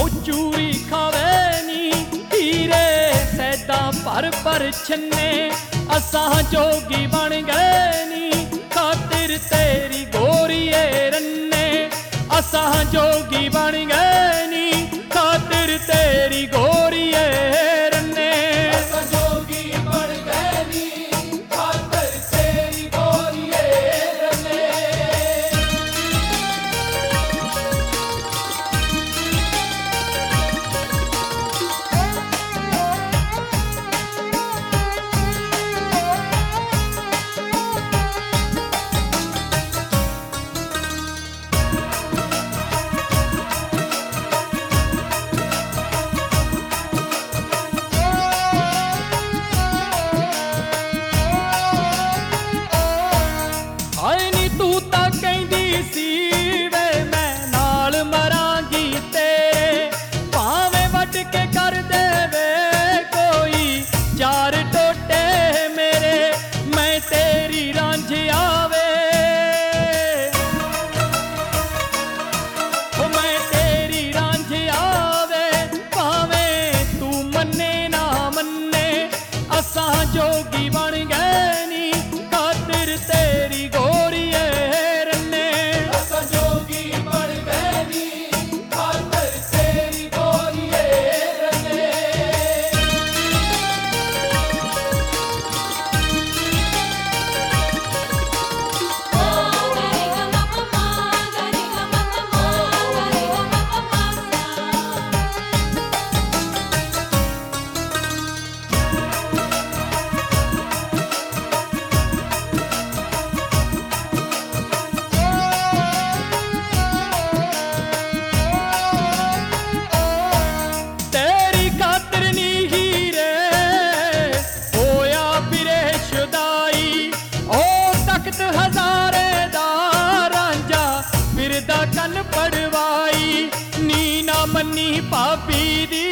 चूरी खावे नी हीरे सैदा पर छन्ने असां जोगी बन गए नी खातिर तेरी गोरिए रन्ने असां जोगी बन गए नी खातिर तेरी गोरिए रन्ने असां जोगी बन गए नी खातिर तेरी गोरिए रन्ने आए नी तू तां कहंदी सी वे मैं नाल मरांगी तेरे भावें वट के कर देवे कोई चार टोटे मेरे मैं तेरी रांझिया वे ओ मैं तेरी रांझिया वे भावें तू मन्ने ना मन्ने असां जोगी बन गए नी खातिर तेरी गोरिए रन्ने असां जोगी बन गए नी खातिर तेरी गोरिए रन्ने तेरी खातिर नी हीरे होया फिरे शुदाई ओ तख्त हजारे दा रांझा फिरदा कन पड़वाई नी ना मन्नी पापी दी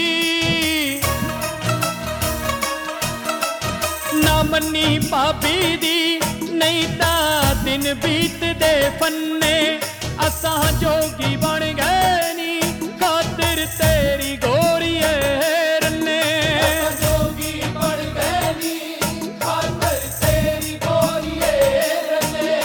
ना मन्नी पापी दी नहीं ता दिन बीत दे फन्ने असां जोगी बन गए नी खातिर तेरी गोरिए रन्ने असां जोगी बन गए नी खातिर तेरी गोरिए रन्ने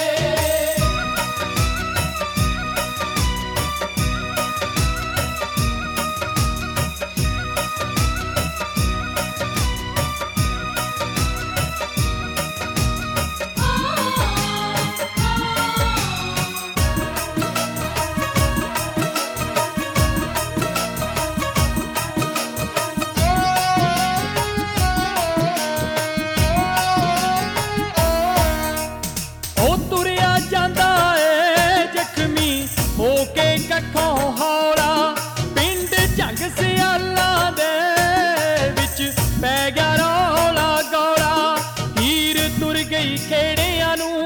ओ तुरिया जांदा ए जख्मी हो के कखों हौला पिंड झंग सियाला दे विच पै गया रौला गौला हीर तुर गई खेड़ियां नूं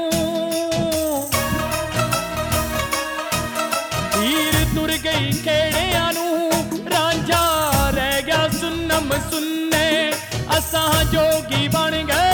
हीर तुर गई खेड़ियां नूं रांझा रह गया सुन्नम सुन्ने असां जोगी बन गए